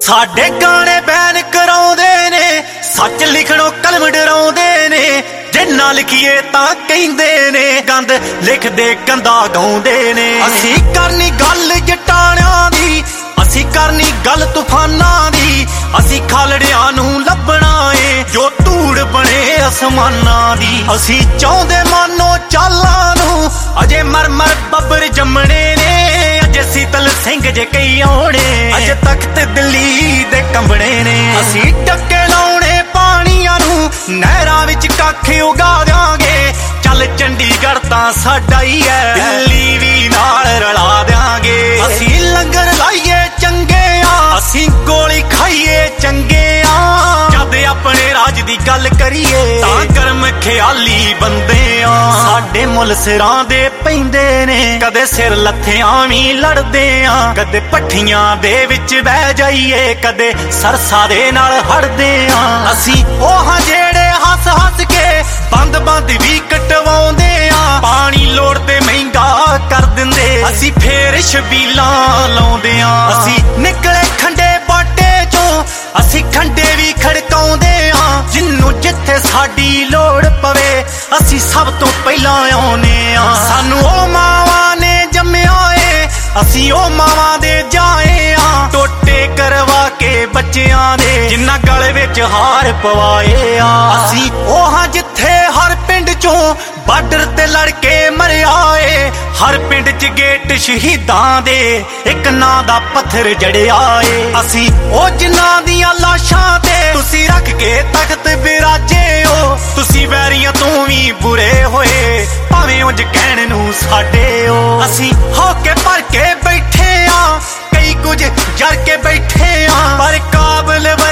साडे गाने बैन कराउंदे ने, सच लिखणों कलम डराउंदे ने। जे ना लिखिए तां कहिंदे ने, गंद लिखदे गंदा गाउंदे ने। असीं करनी गल जटाणियां दी, असीं करनी गल तूफानां दी। असीं खालड़ियां नूं लभणा ए जो धूड़ बने आसमानां दी। असीं चाहुंदे मानो चालां नूं, अजे मर मर बब्बर जम्मणे ने। अजे शीतल सिंह जे कई आउणे, अजे तख्त दिल्ली दे कंबणे ने। असीं टक्के लाउणे पाणियां नूं, नहरां विच कख उगा देंगे। चल चंडीगढ़ तां साडा ही है, दिल्ली भी नाल रला देंगे। असीं लंगर लाइए चंगे आ, असीं गोली खाइए चंगे आ। जद अपने राज दी गल करिए तां गर्म ख्याली बंदे आ। साडे मुल सिरां दे पैंदे ने, कदे सिर लत्थियां भी लड़दे आ। कदे पट्ठियां दे विच बह जाइए, कदे सरसा दे नाल हड़दे आ। असीं ओह जेड़े हस हस के बंद बंद भी कटवाउंदे आ। पानी लोड़ ते महंगा कर दिंदे, असीं फेर छबीलां लाउंदे आ। असीं निकले खंडे बाटे चों, असीं खंडे भी खड़काउंदे आ। जिन्नू जिथे साडी लोड़ पवे, असीं सब तो पहलां आउने आ। सानू ओ मावां ने जम्मिया ए, असीं ओ मावां दे जाए आ। टोटे करवा के बच्चियां दे, जिन्ना गले विच हार पवाए आ। असीं ओह जिथे हर पिंड चों बार्डर ते लड़के मरिया ए। हर पिंड च गेट शहीदां दे, एक नां दा पत्थर जड़िया ए। असीं ओ जिन्हां दियां लाशां ते तुसीं रख के तख्त बिराजे हो। तुसीं वैरियां तों भी बुरे होए, भावें उंज कहण नूं साडे हो। असीं होके भर के बैठे आ, कई कुछ जर के बैठे आ, पर काबल